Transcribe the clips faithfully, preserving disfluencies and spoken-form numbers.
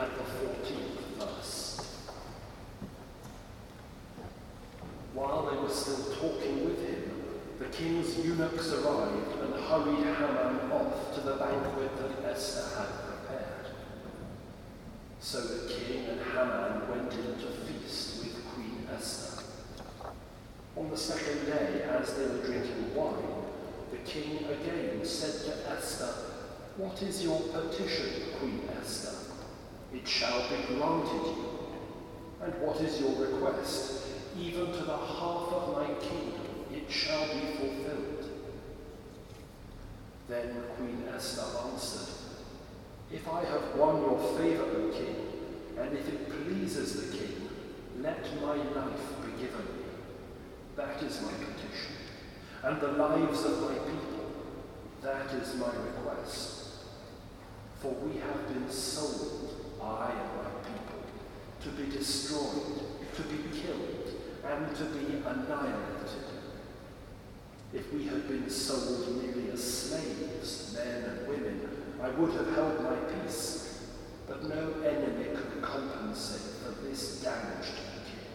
at the fourteenth verse. While they were still talking with him, the king's eunuchs arrived and hurried Haman off to the banquet that Esther had prepared. So the king and Haman went in to feast with Queen Esther. On the second day, as they were drinking wine, the king again said to Esther, "What is your petition, Queen Esther? It shall be granted you. And what is your request? Even to the half of my kingdom it shall be fulfilled." Then Queen Esther answered, "If I have won your favor, O king, and if it pleases the king, let my life be given me. That is my petition. And the lives of my people, that is my request. For we have been sold, I and my people, to be destroyed, to be killed, and to be annihilated. If we had been sold merely as slaves, men and women, I would have held my peace, but no enemy could compensate for this damage to the king."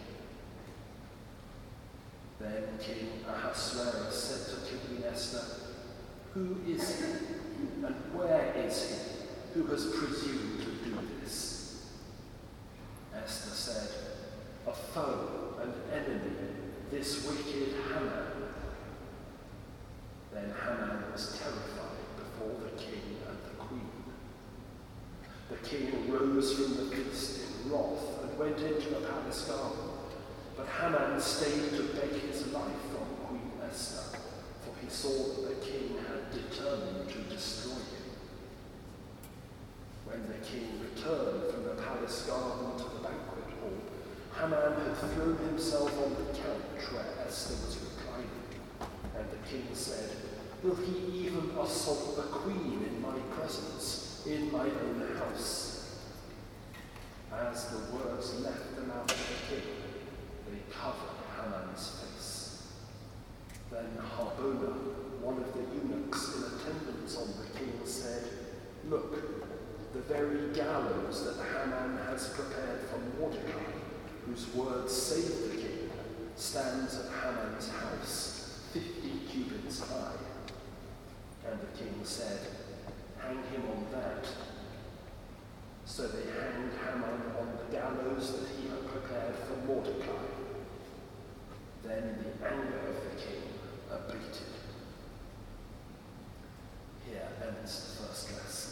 Then King Ahasuerus said to Queen Esther, "Who is he, and where is he, who has presumed to do this?" Esther said, "A foe, an enemy, this wicked Haman." Then Haman was terrified before the king and the queen. The king rose from the feast in wrath and went into the palace garden. But Haman stayed to beg his life from Queen Esther, for he saw that the king had determined to destroy him. When the king returned from the palace garden to the banquet hall, Haman had thrown himself on the couch where Esther was reclining, and the king said, "Will he even assault the queen in my presence, in my own house?" As the words left the mouth of the king, they covered Haman's face. Then Harbona, one of the eunuchs in attendance on the king, said, "Look, the very gallows that Haman has prepared for Mordecai, whose words saved the king, stands at Haman's house, fifty cubits high." And the king said, "Hang him on that." So they hanged Haman on the gallows that he had prepared for Mordecai. Then the anger of the king abated. Here ends the first lesson.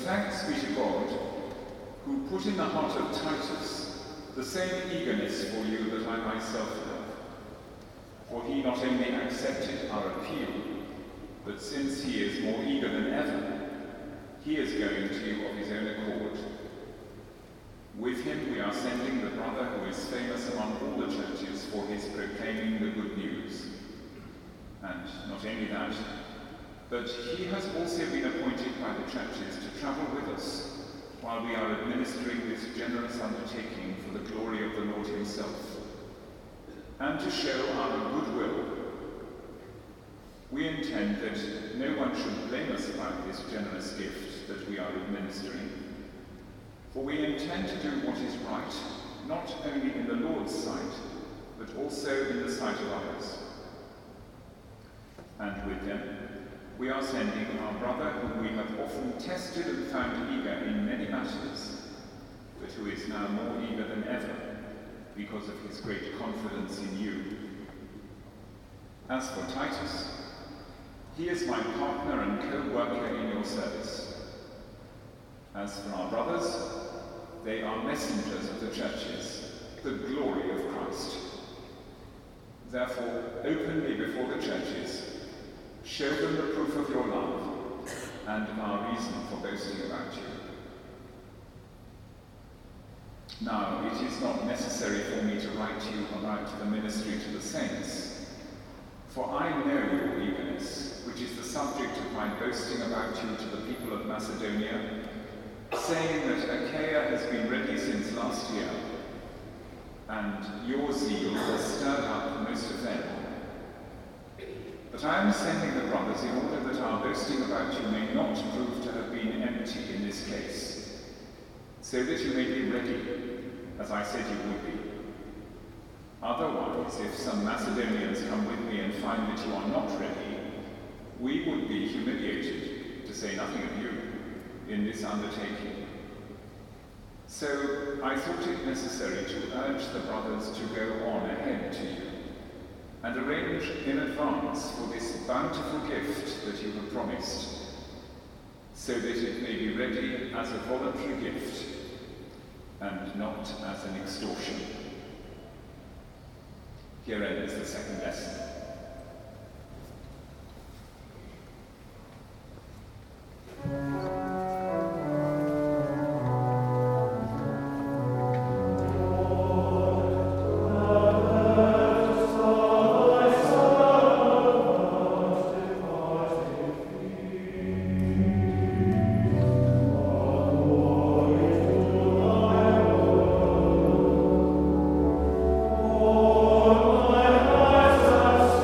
thanks be to God, who put in the heart of Titus the same eagerness for you that I myself have. For he not only accepted our appeal, but since he is more eager than ever, he is going to you of his own accord. With him we are sending the brother who is famous among all the churches for his proclaiming the good news. And not only that, but he has also been appointed by the churches to travel with us while we are administering this generous undertaking for the glory of the Lord himself, and to show our goodwill. We intend that no one should blame us about this generous gift that we are administering, for we intend to do what is right, not only in the Lord's sight, but also in the sight of others. And with them, we are sending our brother whom we have often tested and found eager in many matters, but who is now more eager than ever because of his great confidence in you. As for Titus, he is my partner and co-worker in your service. As for our brothers, they are messengers of the churches, the glory of Christ. Therefore, openly before the churches, show them the proof of your love and our reason for boasting about you. Now, it is not necessary for me to write to you about the ministry to the saints, for I know your eagerness, which is the subject of my boasting about you to the people of Macedonia, saying that Achaia has been ready since last year, and your zeal has stirred up most of them. But I am sending the brothers in order that our boasting about you may not prove to have been empty in this case, so that you may be ready, as I said you would be. Otherwise, if some Macedonians come with me and find that you are not ready, we would be humiliated, to say nothing of you, in this undertaking. So I thought it necessary to urge the brothers to go on ahead to you, and arrange in advance for this bountiful gift that you have promised, so that it may be ready as a voluntary gift, and not as an extortion. Here ends the second lesson. Oh, my eyes are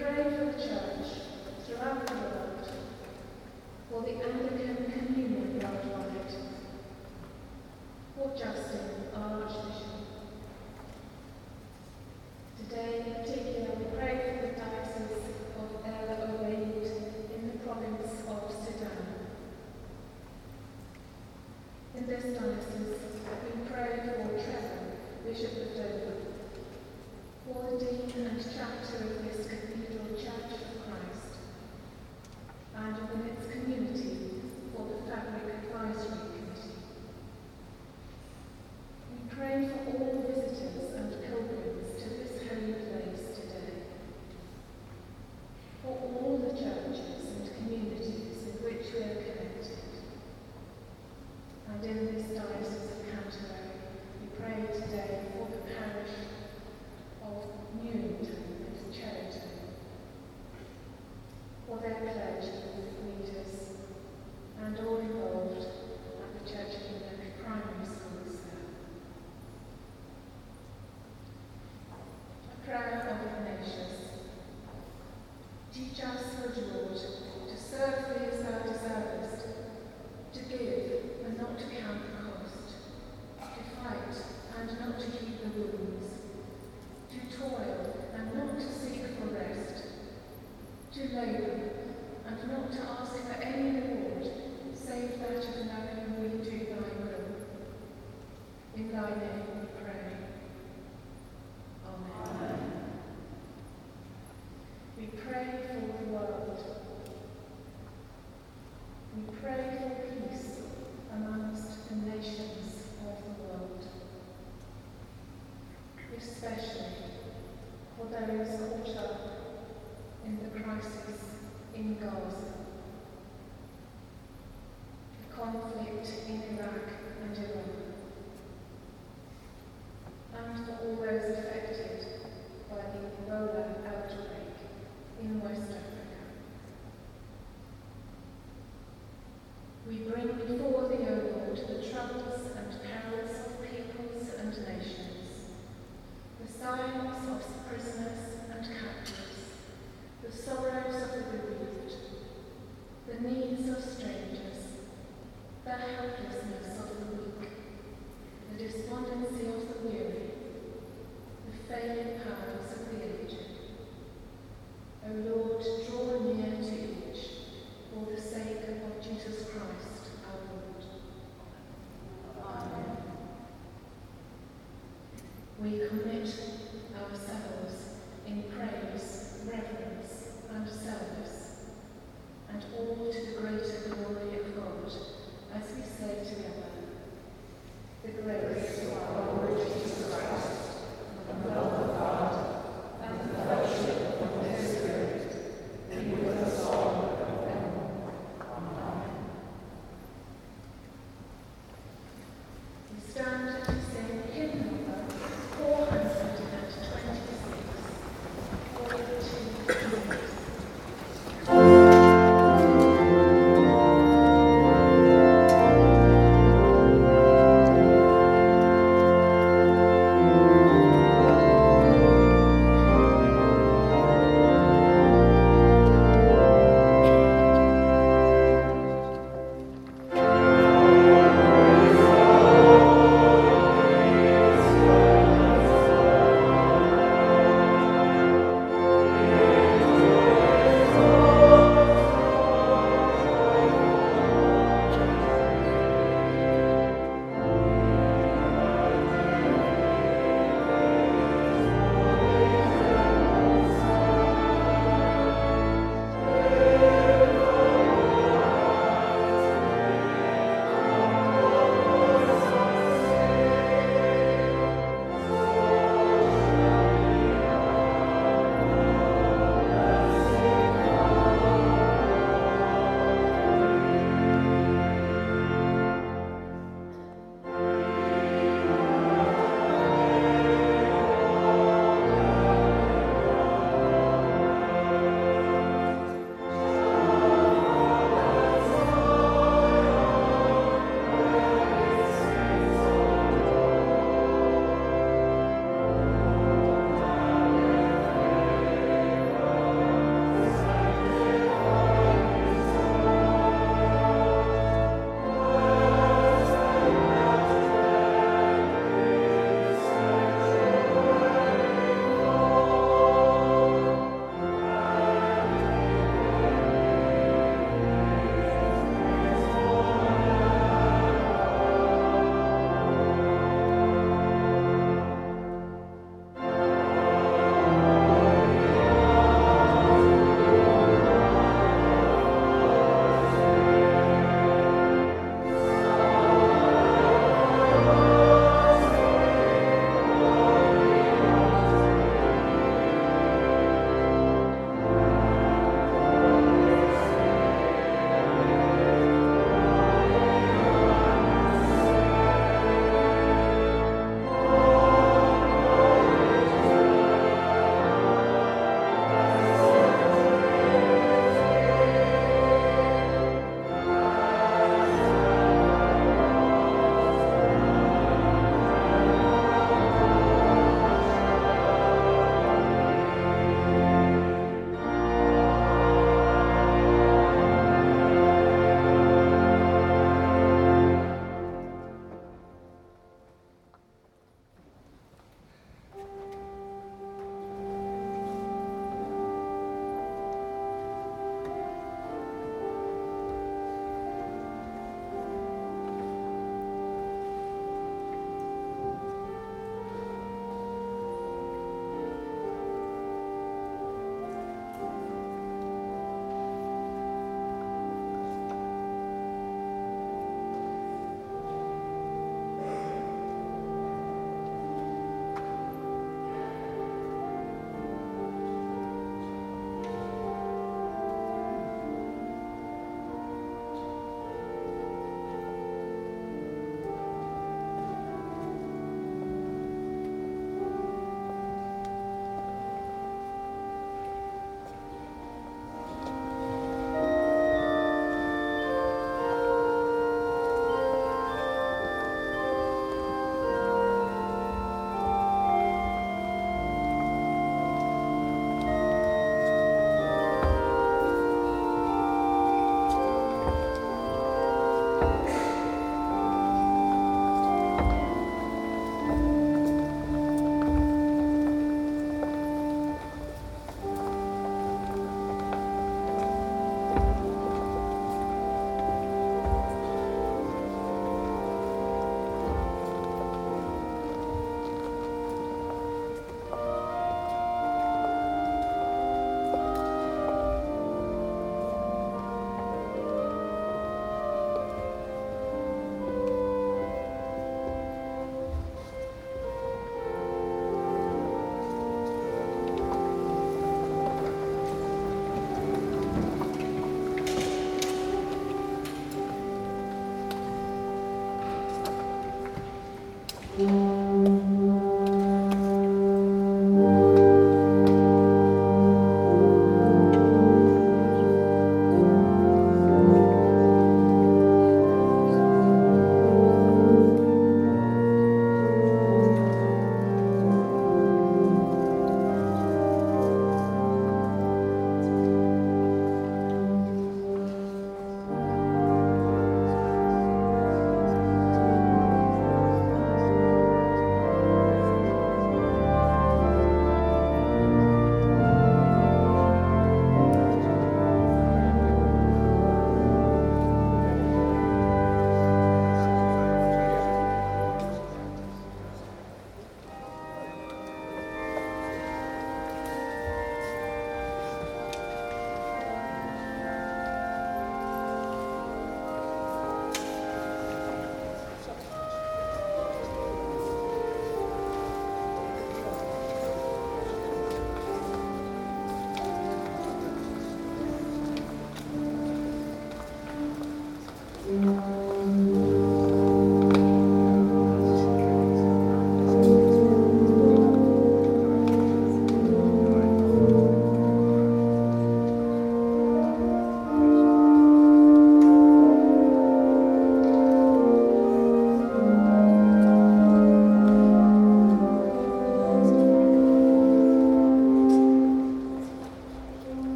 pray for the Church throughout the world, for the Anglican Communion worldwide, for Justin, our Archbishop. Today, in particular, we pray for the Diocese of El Obeid in the province of Sudan. In this diocese, we pray for Trevor, Bishop of Dover, for the Dean and Chapter of this Cathedral Church of Christ, and within its community for the Fabric Advisory Committee. We pray for all visitors and pilgrims to this holy place today, for all the churches and communities in which we are connected. And in this Diocese of Canterbury, we pray today for the parish of Newington and Cheriton, for their clergy, leaders, and all involved at the Church of England primary schools there. A prayer of Ignatius. Teach us, O Lord, to serve thee as thou deservest, to give and not to count the cost, to fight and not to keep the wounds, to toil and not to seek for rest, to labour and not to ask for any reward save that of knowing we do thy will. In thy name we pray. Amen. Amen. We pray for the world. We pray for peace amongst the nations of the world, especially for those caught up in the crisis in Gaza, the conflict in Iraq and Iran, and for all those affected by the Ebola outbreak in West Africa. We bring before thee, O Lord, the troubles and perils of peoples and nations, the sighings of prisoners and captives, the sorrows of the bereaved, the needs of strangers, the helplessness of the weak, the despondency of the weary, the failing powers of the aged. O Lord, draw near to each, for the sake of Jesus Christ, our Lord. Amen. We commit ourselves in praise, reverence, and service, and all to the greater glory of God, as we say together, the grace of our Lord Jesus Christ, and the love of God, and the fellowship of the Holy Spirit, be with us all and forever. Amen. We stand to sing hymn number four hundred twenty-six, forty-two.